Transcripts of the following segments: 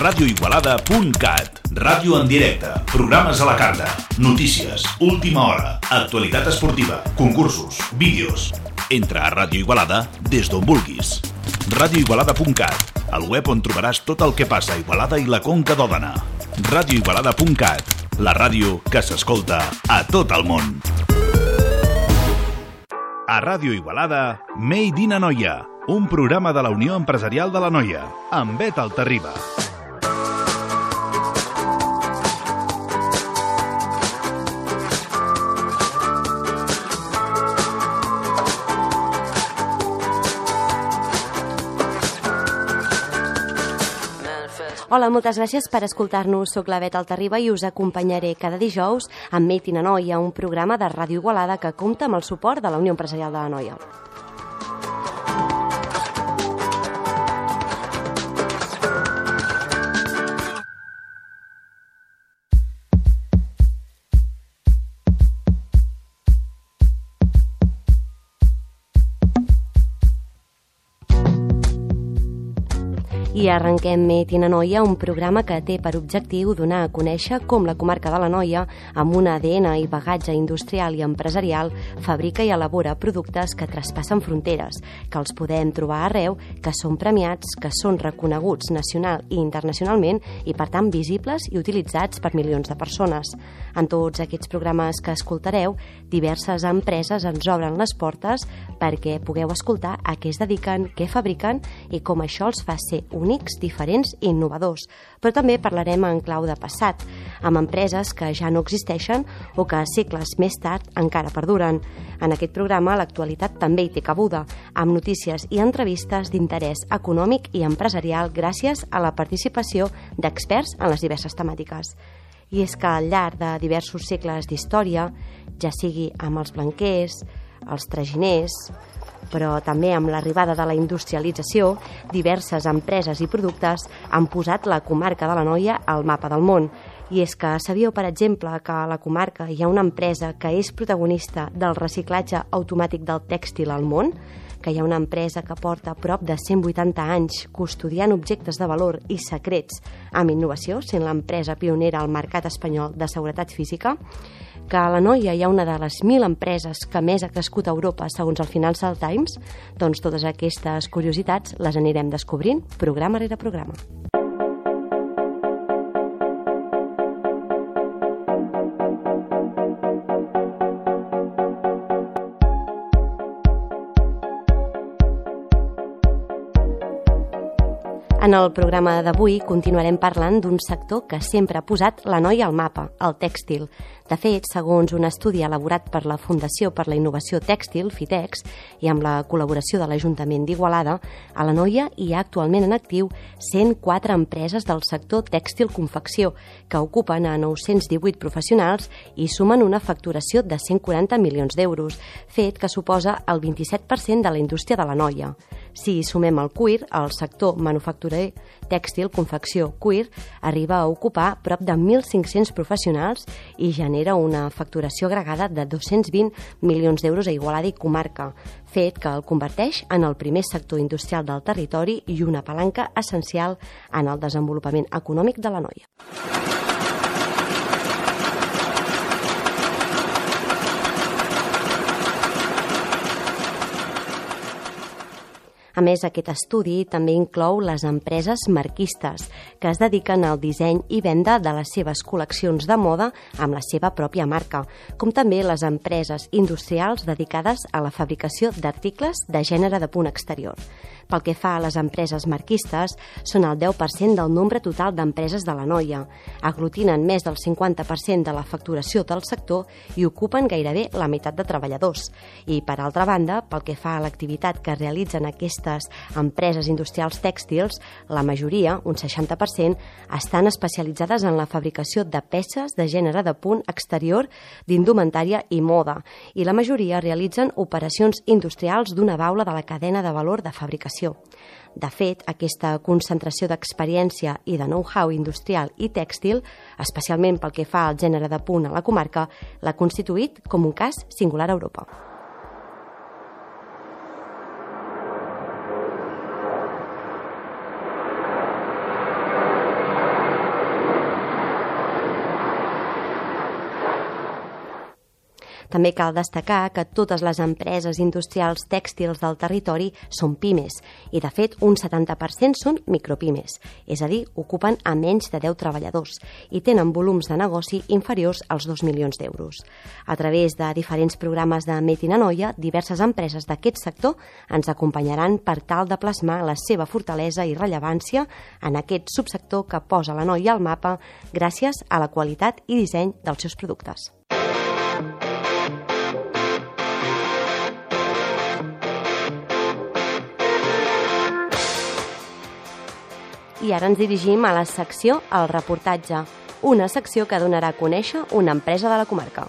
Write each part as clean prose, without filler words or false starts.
radioigualada.cat. Ràdio en directe, programes a la carta, notícies, última hora, actualitat esportiva, concursos, vídeos. Entra a Ràdio Igualada des d'on vulguis. radioigualada.cat, el web on trobaràs tot el que passa a Igualada i la Conca d'Òdena. radioigualada.cat, la ràdio que s'escolta a tot el món. A Ràdio Igualada, Made in Anoia, un programa de la Unió Empresarial de l'Anoia, amb Bet Altarriba. Hola, moltes gràcies per escoltar-nos. Soc la Bet Altarriba i us acompanyaré cada dijous amb Made in Anoia, un programa de Ràdio Igualada que compta amb el suport de la Unió Empresarial de l'Anoia. I arrenquem Made in Anoia, un programa que té per objectiu donar a conèixer com la comarca de l'Anoia, amb un ADN i bagatge industrial i empresarial, fabrica i elabora productes que traspassen fronteres, que els podem trobar arreu, que són premiats, que són reconeguts nacional i internacionalment i, per tant, visibles i utilitzats per milions de persones. En tots aquests programes que escoltareu, diverses empreses ens obren les portes perquè pugueu escoltar a què es dediquen, què fabriquen i com això els fa ser únics, diferents i innovadors. Però també parlarem en clau de passat, amb empreses que ja no existeixen o que segles més tard encara perduren. En aquest programa l'actualitat també hi té cabuda, amb notícies i entrevistes d'interès econòmic i empresarial gràcies a la participació d'experts en les diverses temàtiques. I és que al llarg de diversos segles d'història, ja sigui amb els blanquers, els traginers, però també amb l'arribada de la industrialització, diverses empreses i productes han posat la comarca de l'Anoia al mapa del món. I és que sabíeu, per exemple, que a la comarca hi ha una empresa que és protagonista del reciclatge automàtic del tèxtil al món, que hi ha una empresa que porta prop de 180 anys custodiant objectes de valor i secrets amb innovació, sent l'empresa pionera al mercat espanyol de seguretat física, que a l'Anoia hi ha una de les 1.000 empreses que més ha crescut a Europa segons el Financial Times. Doncs totes aquestes curiositats les anirem descobrint programa rere programa. En el programa d'avui continuarem parlant d'un sector que sempre ha posat l'Anoia al mapa, el tèxtil. De fet, segons un estudi elaborat per la Fundació per la Innovació Tèxtil, FITEX, i amb la col·laboració de l'Ajuntament d'Igualada, a l'Anoia hi ha actualment en actiu 104 empreses del sector tèxtil-confecció, que ocupen a 918 professionals i sumen una facturació de 140 milions d'euros, fet que suposa el 27% de la indústria de l'Anoia. Si sumem el cuir, el sector manufacturer tèxtil, confecció, cuir, arriba a ocupar prop de 1.500 professionals i genera una facturació agregada de 220 milions d'euros a Igualada i comarca, fet que el converteix en el primer sector industrial del territori i una palanca essencial en el desenvolupament econòmic de l'Anoia. A més, aquest estudi també inclou les empreses marquistes, que es dediquen al disseny i venda de les seves col·leccions de moda amb la seva pròpia marca, com també les empreses industrials dedicades a la fabricació d'articles de gènere de punt exterior. Pel que fa a les empreses marquistes, són el 10% del nombre total d'empreses de l'Anoia, aglutinen més del 50% de la facturació del sector i ocupen gairebé la meitat de treballadors. I, per altra banda, pel que fa a l'activitat que realitzen aquestes empreses industrials tèxtils, la majoria, un 60%, estan especialitzades en la fabricació de peces de gènere de punt exterior, d'indumentària i moda, i la majoria realitzen operacions industrials d'una baula de la cadena de valor de fabricació. De fet, aquesta concentració d'experiència i de know-how industrial i tèxtil, especialment pel que fa al gènere de punt a la comarca, l'ha constituït com un cas singular a Europa. També cal destacar que totes les empreses industrials tèxtils del territori són pimes i, de fet, un 70% són micropimes, és a dir, ocupen a menys de 10 treballadors i tenen volums de negoci inferiors als 2 milions d'euros. A través de diferents programes de Made in Anoia, diverses empreses d'aquest sector ens acompanyaran per tal de plasmar la seva fortalesa i rellevància en aquest subsector que posa l'Anoia al mapa gràcies a la qualitat i disseny dels seus productes. I ara ens dirigim a la secció El reportatge, una secció que donarà a conèixer una empresa de la comarca.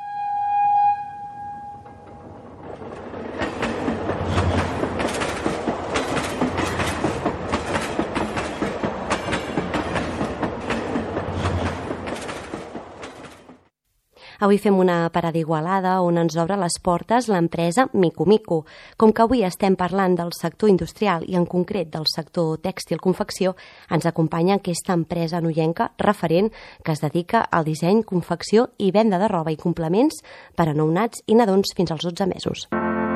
Avui fem una parada a Igualada on ens obre les portes l'empresa Mico Mico. Com que avui estem parlant del sector industrial i en concret del sector tèxtil-confecció, ens acompanya aquesta empresa anoienca referent que es dedica al disseny, confecció i venda de roba i complements per a nounats i nadons fins als 12 mesos.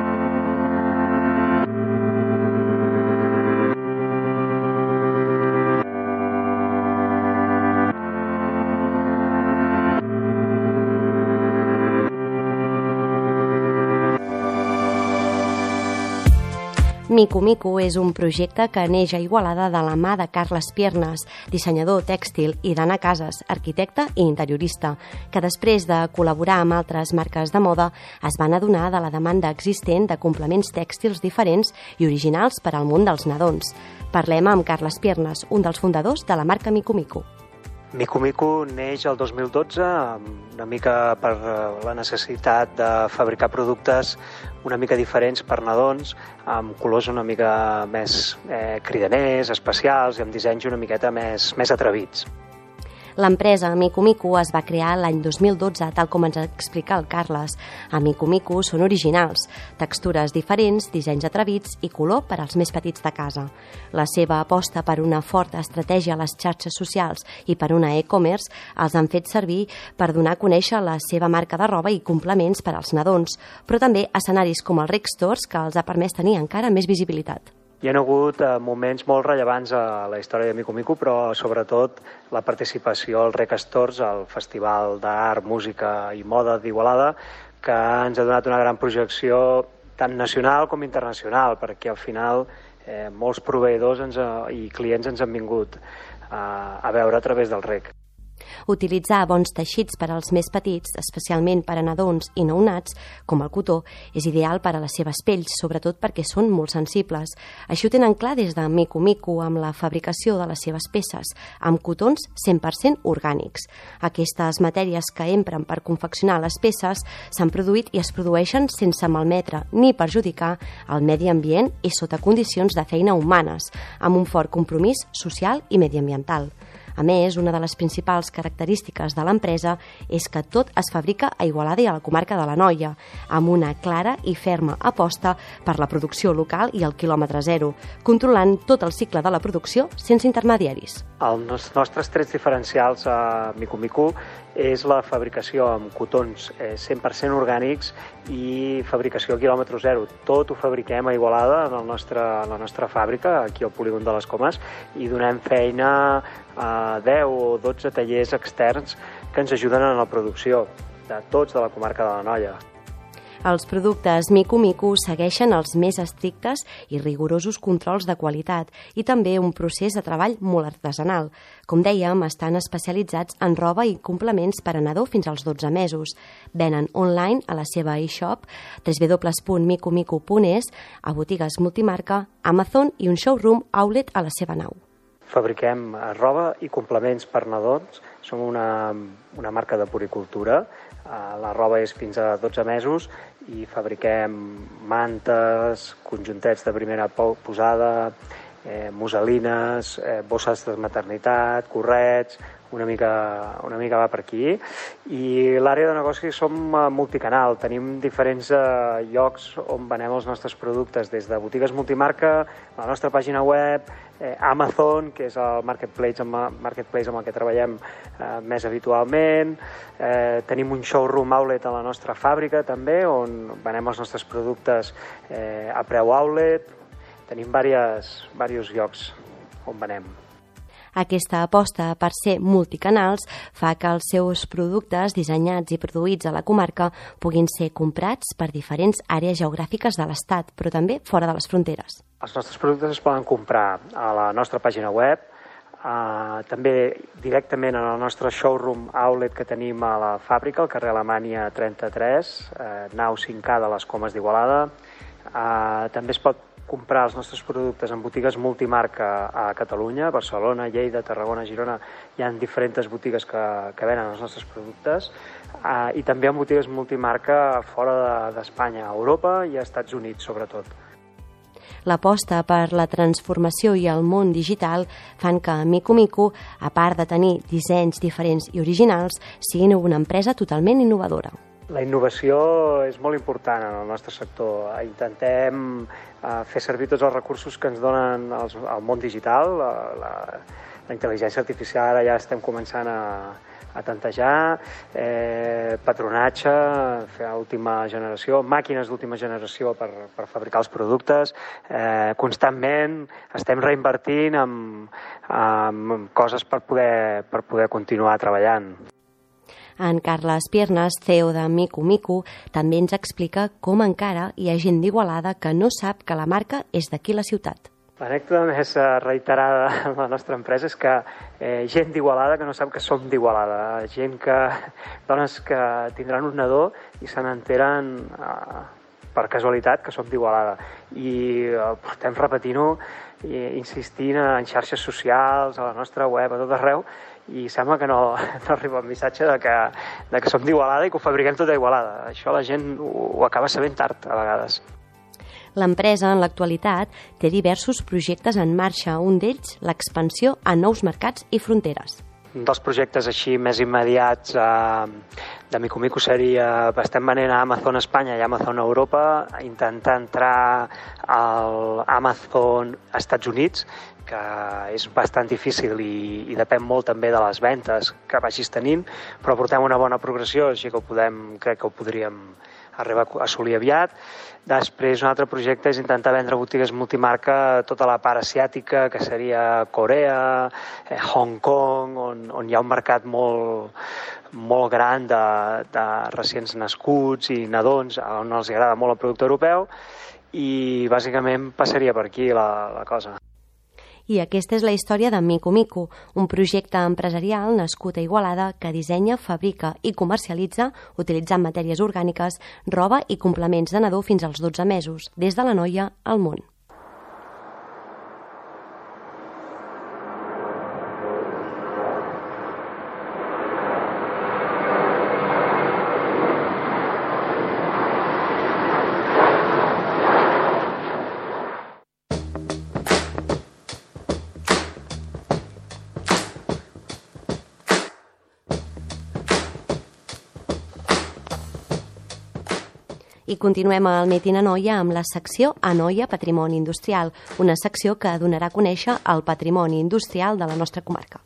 Mico Mico és un projecte que neix a Igualada de la mà de Carles Piernas, dissenyador tèxtil, i d'Anna Casas, arquitecte i interiorista, que després de col·laborar amb altres marques de moda es van adonar de la demanda existent de complements tèxtils diferents i originals per al món dels nadons. Parlem amb Carles Piernas, un dels fundadors de la marca Mico Mico. Mico Mico neix el 2012 una mica per la necessitat de fabricar productes una mica diferents per nadons, amb colors una mica més cridaners, especials i amb dissenys una miqueta més atrevits. L'empresa Mico Mico es va crear l'any 2012, tal com ens explica el Carles. A Mico Mico són originals, textures diferents, dissenys atrevits i color per als més petits de casa. La seva aposta per una forta estratègia a les xarxes socials i per una e-commerce els han fet servir per donar a conèixer la seva marca de roba i complements per als nadons, però també escenaris com el Rec Stores, que els ha permès tenir encara més visibilitat. Hi ha hagut moments molt rellevants a la història de Mico Mico, però sobretot la participació al Rec Stores, al Festival d'Art, Música i Moda d'Igualada, que ens ha donat una gran projecció tant nacional com internacional, perquè al final molts proveïdors i clients ens han vingut a veure a través del Rec. Utilitzar bons teixits per als més petits, especialment per a nadons i nounats, com el cotó, és ideal per a les seves pells, sobretot perquè són molt sensibles. Així ho tenen clar des de Mico Mico amb la fabricació de les seves peces, amb cotons 100% orgànics. Aquestes matèries que empren per confeccionar les peces s'han produït i es produeixen sense malmetre ni perjudicar el medi ambient i sota condicions de feina humanes, amb un fort compromís social i mediambiental. A més, una de les principals característiques de l'empresa és que tot es fabrica a Igualada i a la comarca de l'Anoia, amb una clara i ferma aposta per la producció local i el quilòmetre zero, controlant tot el cicle de la producció sense intermediaris. Els nostres trets diferencials a Mico Mico és la fabricació amb cotons 100% orgànics i fabricació a quilòmetre zero. Tot ho fabriquem a Igualada, en la nostra fàbrica, aquí al polígon de les Comes, i donem feina a 10 o 12 tallers externs que ens ajuden en la producció de tots de la comarca de l'Anoia. Els productes Mico Mico segueixen els més estrictes i rigorosos controls de qualitat i també un procés de treball molt artesanal. Com dèiem, estan especialitzats en roba i complements per a nadó fins als 12 mesos. Venen online a la seva e-shop www.micomico.es, a botigues multimarca, Amazon i un showroom outlet a la seva nau. Fabriquem roba i complements per nadons. Som una marca de puricultura. La roba és fins a 12 mesos i fabriquem mantes, conjuntets de primera posada, muselines, bosses de maternitat, correts, una mica va per aquí. I l'àrea de negoci som multicanal, tenim diferents llocs on venem els nostres productes, des de botigues multimarca, la nostra pàgina web, Amazon, que és el marketplace amb el que treballem més habitualment. Tenim un showroom outlet a la nostra fàbrica també, on venem els nostres productes a preu outlet. Tenim diversos llocs on venem. Aquesta aposta per ser multicanals fa que els seus productes dissenyats i produïts a la comarca puguin ser comprats per diferents àrees geogràfiques de l'Estat, però també fora de les fronteres. Els nostres productes es poden comprar a la nostra pàgina web, també directament en el nostre showroom outlet que tenim a la fàbrica, al carrer Alemanya 33, nau 5A de les Comes d'Igualada. També es pot comprar els nostres productes en botigues multimarca a Catalunya, Barcelona, Lleida, Tarragona, Girona. Hi ha diferents botigues que venen els nostres productes, i també en botigues multimarca fora d'Espanya, a Europa i a Estats Units, sobretot. L'aposta per la transformació i el món digital fan que Mico Mico, a part de tenir dissenys diferents i originals, siguin una empresa totalment innovadora. La innovació és molt important en el nostre sector. Intentem fer servir tots els recursos que ens donen el món digital. La intel·ligència artificial ara ja estem començant a tantejar, patronatge, fer última generació, màquines d'última generació per fabricar els productes. Constantment estem reinvertint en coses per poder continuar treballant. En Carles Piernas, CEO de Mico Mico, també ens explica com encara hi ha gent d'Igualada que no sap que la marca és d'aquí la ciutat. L'anècdota més reiterada de la nostra empresa és que gent d'Igualada que no sap que som d'Igualada, dones que tindran un nadó i se n'enteren per casualitat que som d'Igualada. I portem repetint-ho, insistint en xarxes socials, a la nostra web, a tot arreu, i sembla que no arriba el missatge de que som d'Igualada i que ho fabriquem tot a Igualada. Això la gent ho acaba sabent tard, a vegades. L'empresa, en l'actualitat, té diversos projectes en marxa, un d'ells l'expansió a nous mercats i fronteres. Un dels projectes així més immediats de Mico Mico seria estem venent a Amazon Espanya i Amazon Europa, intentar entrar al Amazon Estats Units, que és bastant difícil i depèn molt també de les ventes que vagis tenint, però portem una bona progressió, així que crec que ho podríem arribar a assolir aviat. Després, un altre projecte és intentar vendre botigues multimarca a tota la part asiàtica, que seria Corea, Hong Kong, on hi ha un mercat molt gran de recients nascuts i nadons, on els agrada molt el producte europeu, i bàsicament passaria per aquí la cosa. I aquesta és la història de Mico Mico, un projecte empresarial nascut a Igualada que dissenya, fabrica i comercialitza, utilitzant matèries orgàniques, roba i complements de nadó fins als 12 mesos, des de l'Anoia al món. I continuem al Meeting Anoia amb la secció Anoia Patrimoni Industrial, una secció que donarà a conèixer el patrimoni industrial de la nostra comarca.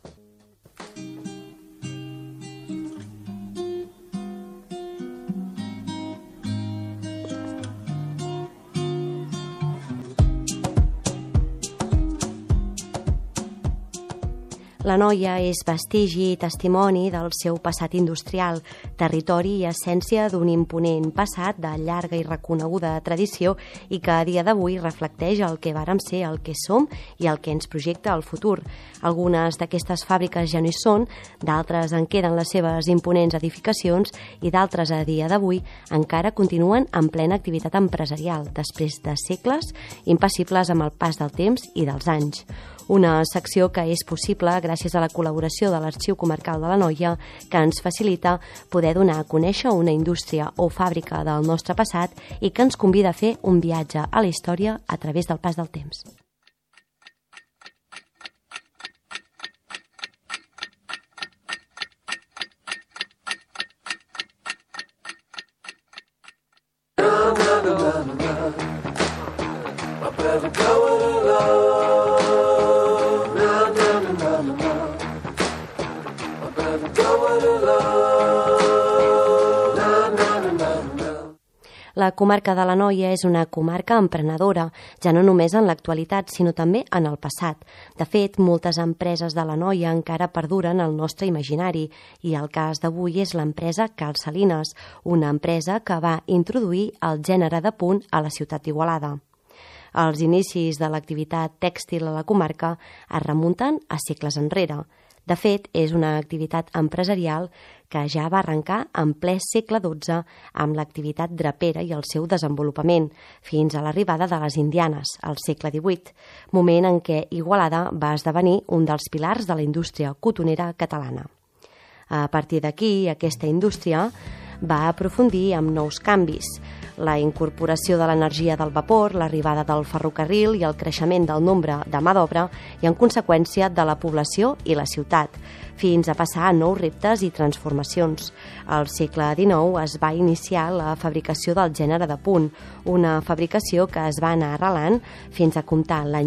L'Anoia és vestigi i testimoni del seu passat industrial, territori i essència d'un imponent passat de llarga i reconeguda tradició i que a dia d'avui reflecteix el que vàrem ser, el que som i el que ens projecta al futur. Algunes d'aquestes fàbriques ja no hi són, d'altres en queden les seves imponents edificacions i d'altres a dia d'avui encara continuen en plena activitat empresarial, després de segles impassibles amb el pas del temps i dels anys. Una secció que és possible gràcies a la col·laboració de l'Arxiu Comarcal de l'Anoia, que ens facilita poder donar a conèixer una indústria o fàbrica del nostre passat i que ens convida a fer un viatge a la història a través del pas del temps. La comarca de l'Anoia és una comarca emprenedora, ja no només en l'actualitat, sinó també en el passat. De fet, moltes empreses de l'Anoia encara perduren al nostre imaginari i el cas d'avui és l'empresa Cal Salines, una empresa que va introduir el gènere de punt a la ciutat d'Igualada. Els inicis de l'activitat tèxtil a la comarca es remunten a segles enrere. De fet, és una activitat empresarial que ja va arrencar en ple segle XII amb l'activitat drapera i el seu desenvolupament, fins a l'arribada de les indianes, al segle XVIII, moment en què Igualada va esdevenir un dels pilars de la indústria cotonera catalana. A partir d'aquí, aquesta indústria va aprofundir amb nous canvis, la incorporació de l'energia del vapor, l'arribada del ferrocarril i el creixement del nombre de mà d'obra i, en conseqüència, de la població i la ciutat, fins a passar a nous reptes i transformacions. Al segle XIX es va iniciar la fabricació del gènere de punt, una fabricació que es va anar arrelant fins a comptar l'any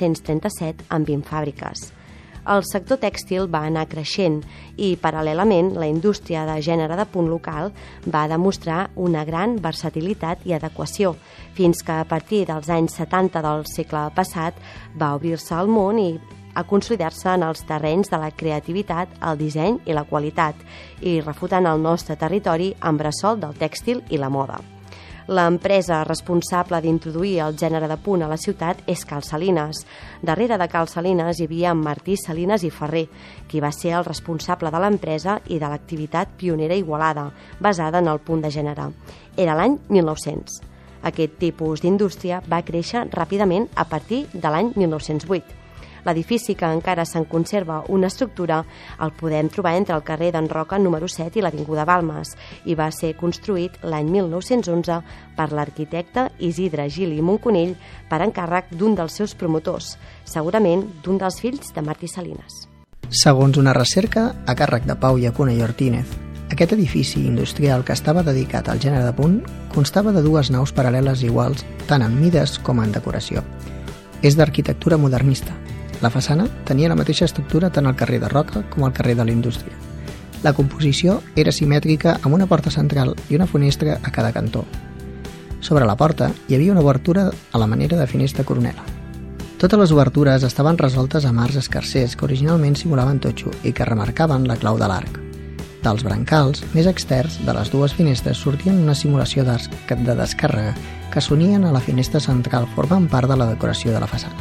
1937 amb 20 fàbriques. El sector tèxtil va anar creixent i, paral·lelament, la indústria de gènere de punt local va demostrar una gran versatilitat i adequació, fins que a partir dels anys 70 del segle passat va obrir-se al món i a consolidar-se en els terrenys de la creativitat, el disseny i la qualitat, i refutant el nostre territori amb bressol del tèxtil i la moda. L'empresa responsable d'introduir el gènere de punt a la ciutat és Cal Salines. Darrere de Cal Salines hi havia Martí Salines i Ferrer, qui va ser el responsable de l'empresa i de l'activitat pionera Igualada, basada en el punt de gènere. Era l'any 1900. Aquest tipus d'indústria va créixer ràpidament a partir de l'any 1908. L'edifici, que encara se'n conserva una estructura, el podem trobar entre el carrer d'en Roca número 7 i l'Avinguda Balmes i va ser construït l'any 1911 per l'arquitecte Isidre Gili Monconill per encàrrec d'un dels seus promotors, segurament d'un dels fills de Martí Salines. Segons una recerca a càrrec de Pau Llacuna i Ortínez, aquest edifici industrial que estava dedicat al gènere de punt constava de dues naus paral·leles iguals tant en mides com en decoració. És d'arquitectura modernista. La façana tenia la mateixa estructura tant al carrer de Roca com al carrer de la Indústria. La composició era simètrica amb una porta central i una finestra a cada cantó. Sobre la porta hi havia una obertura a la manera de finestra coronela. Totes les obertures estaven resoltes amb arcs escarsers que originalment simulaven totxo i que remarcaven la clau de l'arc. Dels brancals més externs de les dues finestres sortien una simulació d'arcs de descàrrega que s'unien a la finestra central formant part de la decoració de la façana.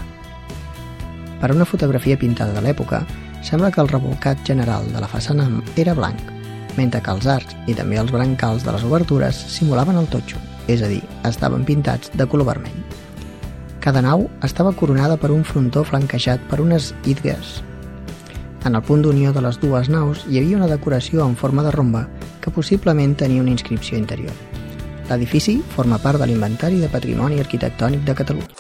Per una fotografia pintada de l'època, sembla que el rebolcat general de la façana era blanc, mentre que els arcs i també els brancals de les obertures simulaven el totxo, és a dir, estaven pintats de color vermell. Cada nau estava coronada per un frontó flanquejat per unes hidgues. En el punt d'unió de les dues naus hi havia una decoració en forma de romba que possiblement tenia una inscripció interior. L'edifici forma part de l'Inventari de Patrimoni Arquitectònic de Catalunya.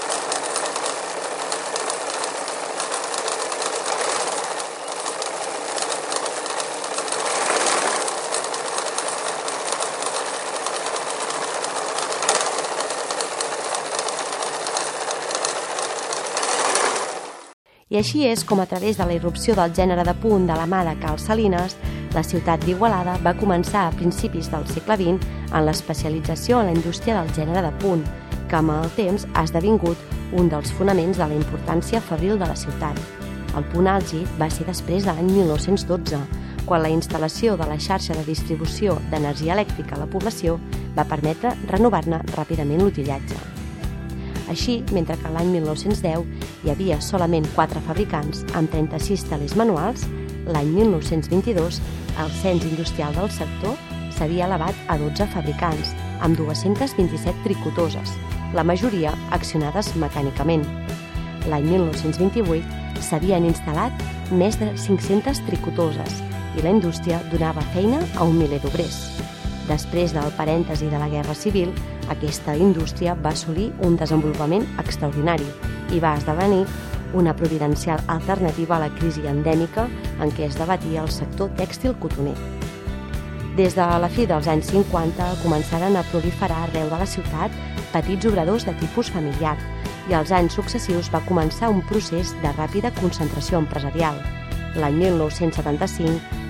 I així és com, a través de la irrupció del gènere de punt de la mà de Cal Salines, la ciutat d'Igualada va començar a principis del segle XX en l'especialització en la indústria del gènere de punt, que amb el temps ha esdevingut un dels fonaments de la importància fabril de la ciutat. El punt àlgid va ser després de l'any 1912, quan la instal·lació de la xarxa de distribució d'energia elèctrica a la població va permetre renovar-ne ràpidament l'utillatge. Així, mentre que l'any 1910 hi havia solament 4 fabricants amb 36 telers manuals, l'any 1922 el cens industrial del sector s'havia elevat a 12 fabricants, amb 227 tricotoses, la majoria accionades mecànicament. L'any 1928 s'havien instal·lat més de 500 tricotoses i la indústria donava feina a un miler d'obrers. Després del parèntesi de la Guerra Civil, aquesta indústria va assolir un desenvolupament extraordinari i va esdevenir una providencial alternativa a la crisi endèmica en què es debatia el sector tèxtil cotoner. Des de la fi dels anys 50 començaren a proliferar arreu de la ciutat petits obradors de tipus familiar i als anys successius va començar un procés de ràpida concentració empresarial. L'any 1975,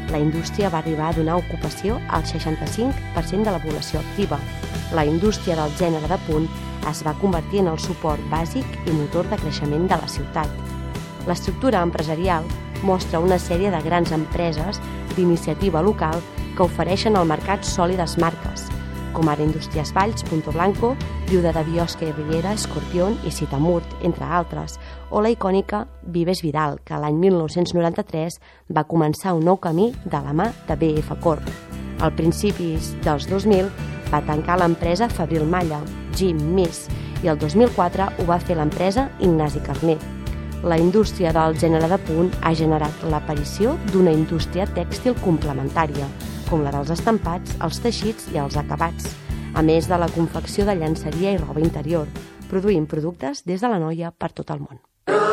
La indústria va arribar a donar ocupació al 65% de la població activa. La indústria del gènere de punt es va convertir en el suport bàsic i motor de creixement de la ciutat. L'estructura empresarial mostra una sèrie de grans empreses d'iniciativa local que ofereixen al mercat sòlides marques, com ara Indústries Valls, Punto Blanco, Viuda de Biosca i Riera, Escorpión i Citamurt, entre altres, o la icònica Vives Vidal, que l'any 1993 va començar un nou camí de la mà de BF Corp. Al principis dels 2000 va tancar l'empresa Fabril Malla, Jim Miss, i el 2004 ho va fer l'empresa Ignasi Carner. La indústria del gènere de punt ha generat l'aparició d'una indústria tèxtil complementària, com la dels estampats, els teixits i els acabats, a més de la confecció de llenceria i roba interior, produint productes des de l'Anoia per tot el món.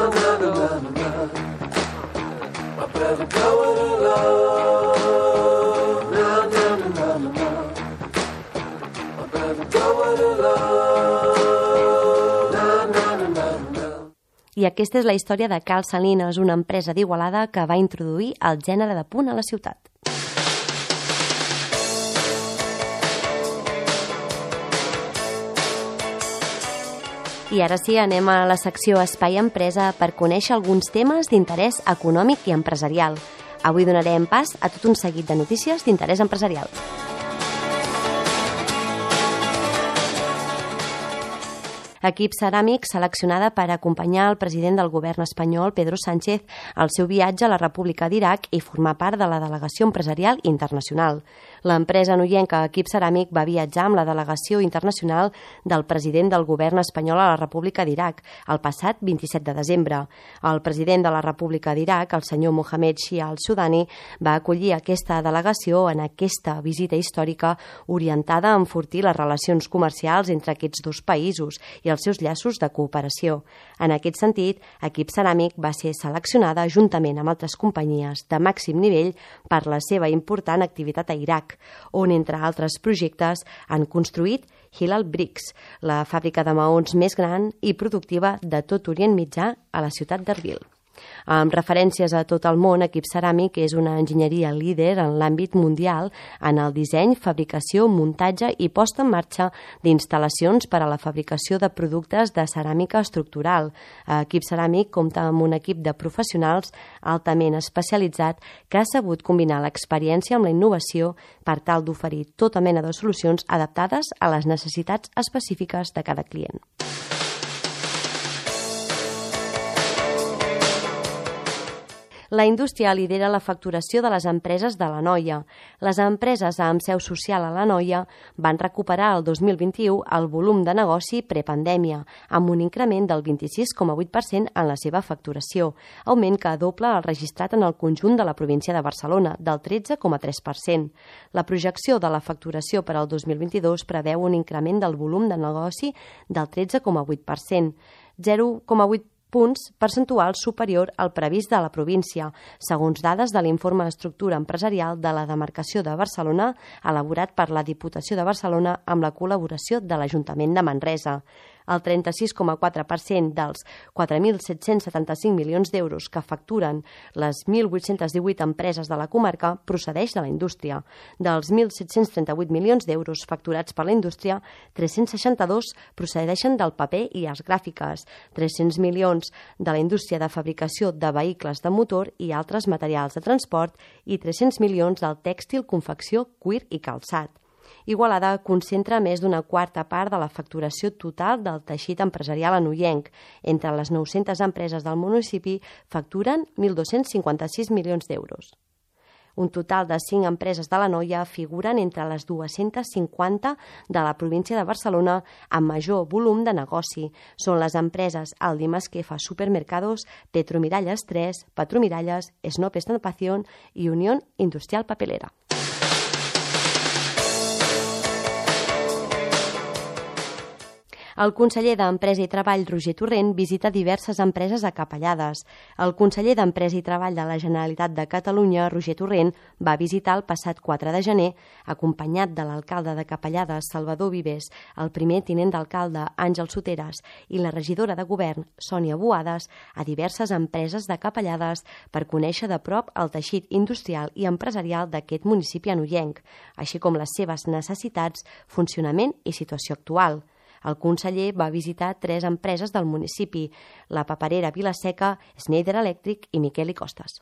I aquesta és la història de Cal Salines, una empresa d'Igualada que va introduir el gènere de punt a la ciutat. I ara sí, anem a la secció Espai Empresa per conèixer alguns temes d'interès econòmic i empresarial. Avui donarem pas a tot un seguit de notícies d'interès empresarial. Equip Ceràmic seleccionada per acompanyar el president del govern espanyol, Pedro Sánchez, al seu viatge a la República d'Iraq i formar part de la delegació empresarial internacional. L'empresa noienca Equip Ceràmic va viatjar amb la delegació internacional del president del govern espanyol a la República d'Iraq el passat 27 de desembre. El president de la República d'Iraq, el senyor Mohamed Shia al-Sudani, va acollir aquesta delegació en aquesta visita històrica orientada a enfortir les relacions comercials entre aquests dos països i els seus llaços de cooperació. En aquest sentit, Equip Ceràmic va ser seleccionada juntament amb altres companyies de màxim nivell per la seva important activitat a Iraq, on, entre altres projectes, han construït Hilal Bricks, la fàbrica de maons més gran i productiva de tot Orient Mitjà a la ciutat d'Erbil. Amb referències a tot el món, Equip Ceràmic és una enginyeria líder en l'àmbit mundial en el disseny, fabricació, muntatge i posta en marxa d'instal·lacions per a la fabricació de productes de ceràmica estructural. Equip Ceràmic compta amb un equip de professionals altament especialitzat que ha sabut combinar l'experiència amb la innovació per tal d'oferir tota mena de solucions adaptades a les necessitats específiques de cada client. La indústria lidera la facturació de les empreses de l'Anoia. Les empreses amb seu social a l'Anoia van recuperar el 2021 el volum de negoci prepandèmia, amb un increment del 26,8% en la seva facturació, augment que dobla el registrat en el conjunt de la província de Barcelona, del 13,3%. La projecció de la facturació per al 2022 preveu un increment del volum de negoci del 13,8%, 0,8 punts percentuals superior al previst de la província, segons dades de l'informe d'estructura empresarial de la demarcació de Barcelona, elaborat per la Diputació de Barcelona amb la col·laboració de l'Ajuntament de Manresa. El 36,4% dels 4.775 milions d'euros que facturen les 1.818 empreses de la comarca procedeix de la indústria. Dels 1.738 milions d'euros facturats per la indústria, 362 procedeixen del paper i les gràfiques, 300 milions de la indústria de fabricació de vehicles de motor i altres materials de transport i 300 milions del tèxtil, confecció, cuir i calçat. Igualada concentra més d'una quarta part de la facturació total del teixit empresarial anoienc. Entre les 900 empreses del municipi facturen 1.256 milions d'euros. Un total de 5 empreses de l'Anoia figuren entre les 250 de la província de Barcelona amb major volum de negoci. Són les empreses Aldi Masquefa Supermercados, Petromiralles 3, Petromiralles, Snop Estampación i Unión Industrial Papelera. El conseller d'Empresa i Treball, Roger Torrent, visita diverses empreses a Capellades. El conseller d'Empresa i Treball de la Generalitat de Catalunya, Roger Torrent, va visitar el passat 4 de gener, acompanyat de l'alcalde de Capellades, Salvador Vives, el primer tinent d'alcalde, Àngel Soteres, i la regidora de Govern, Sònia Boades, a diverses empreses de Capellades per conèixer de prop el teixit industrial i empresarial d'aquest municipi anoienc, així com les seves necessitats, funcionament i situació actual. El conseller va visitar 3 empreses del municipi, la paperera Vilaseca, Schneider Electric i Miquel i Costes.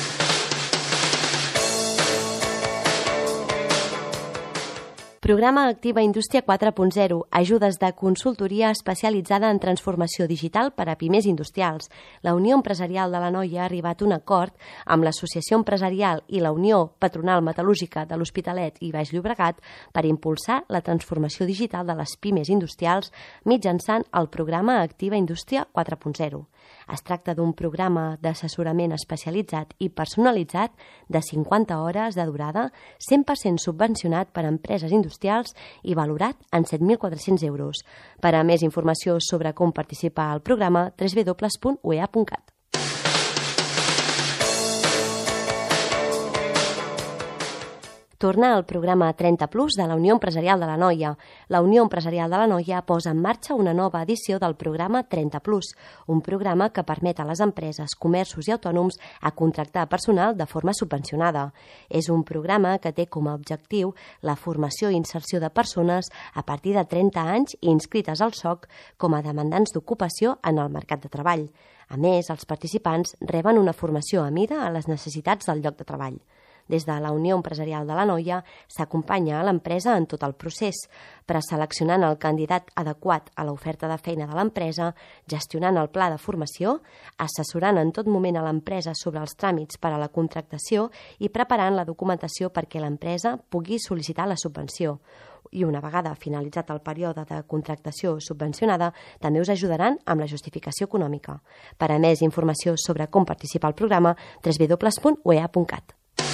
Programa Activa Indústria 4.0, ajudes de consultoria especialitzada en transformació digital per a pimes industrials. La Unió Empresarial de l'Anoia ha arribat a un acord amb l'Associació Empresarial i la Unió Patronal Metal·lúrgica de l'Hospitalet i Baix Llobregat per impulsar la transformació digital de les pimes industrials mitjançant el programa Activa Indústria 4.0. Es tracta d'un programa d'assessorament especialitzat i personalitzat de 50 hores de durada, 100% subvencionat per a empreses industrials i valorat en 7.400 euros. Per a més informació sobre com participar al programa, www.uea.cat. Torna al programa 30 Plus de la Unió Empresarial de l'Anoia. La Unió Empresarial de l'Anoia posa en marxa una nova edició del programa 30 Plus, un programa que permet a les empreses, comerços i autònoms a contractar personal de forma subvencionada. És un programa que té com a objectiu la formació i inserció de persones a partir de 30 anys inscrites al SOC com a demandants d'ocupació en el mercat de treball. A més, els participants reben una formació a mida a les necessitats del lloc de treball. Des de la Unió Empresarial de l'Anoia s'acompanya a l'empresa en tot el procés, preseleccionant el candidat adequat a l'oferta de feina de l'empresa, gestionant el pla de formació, assessorant en tot moment a l'empresa sobre els tràmits per a la contractació i preparant la documentació perquè l'empresa pugui sol·licitar la subvenció. I una vegada finalitzat el període de contractació subvencionada, també us ajudaran amb la justificació econòmica. Per a més informació sobre com participar al programa, www.uea.cat.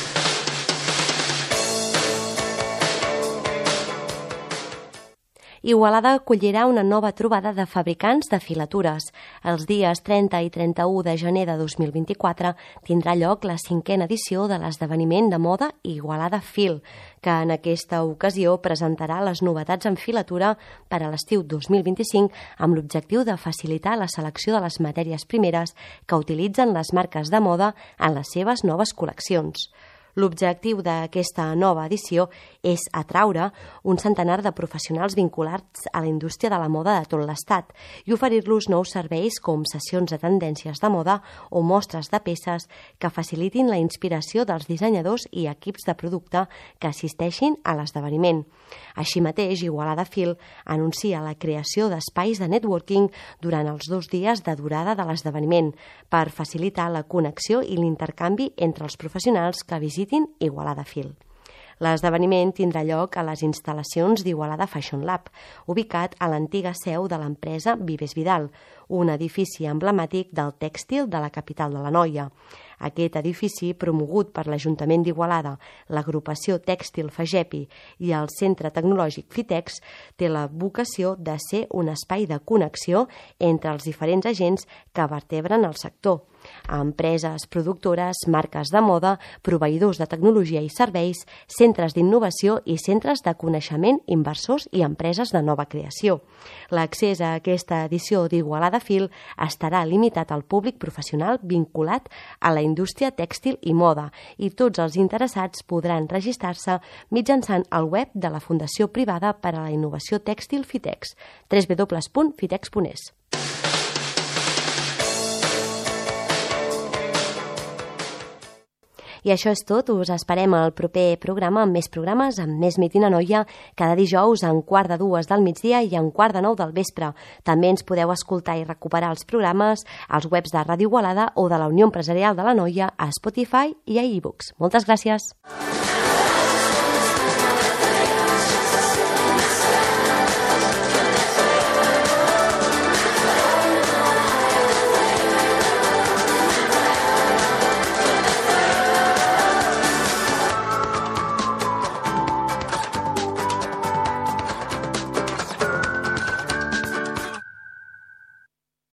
Igualada acollirà una nova trobada de fabricants de filatures. Els dies 30 i 31 de gener de 2024 tindrà lloc la 5a edició de l'esdeveniment de moda Igualada Fil, que en aquesta ocasió presentarà les novetats en filatura per a l'estiu 2025 amb l'objectiu de facilitar la selecció de les matèries primeres que utilitzen les marques de moda en les seves noves col·leccions. L'objectiu d'aquesta nova edició és atraure un centenar de professionals vinculats a la indústria de la moda de tot l'Estat i oferir-los nous serveis com sessions de tendències de moda o mostres de peces que facilitin la inspiració dels dissenyadors i equips de producte que assisteixin a l'esdeveniment. Així mateix, Igualada Fil anuncia la creació d'espais de networking durant els 2 dies de durada de l'esdeveniment per facilitar la connexió i l'intercanvi entre els professionals que visitin Igualada Fil. L'esdeveniment tindrà lloc a les instal·lacions d'Igualada Fashion Lab, ubicat a l'antiga seu de l'empresa Vives Vidal, un edifici emblemàtic del tèxtil de la capital de l'Anoia. Aquest edifici, promogut per l'Ajuntament d'Igualada, l'agrupació tèxtil Fagepi i el Centre Tecnològic Fitex, té la vocació de ser un espai de connexió entre els diferents agents que vertebren el sector. Empreses, productores, marques de moda, proveïdors de tecnologia i serveis, centres d'innovació i centres de coneixement, inversors i empreses de nova creació. L'accés a aquesta edició d'Igualada Fil estarà limitat al públic professional vinculat a la indústria tèxtil i moda i tots els interessats podran registrar-se mitjançant el web de la Fundació Privada per a la Innovació Tèxtil Fitex, www.fitex.es. I això és tot, us esperem al proper programa amb més programes, amb més Meeting Anoia, cada dijous a 1:45 del migdia i a 1:45 del vespre. També ens podeu escoltar i recuperar els programes als webs de Ràdio Igualada o de la Unió Empresarial de l'Anoia a Spotify i a iVoox. Moltes gràcies!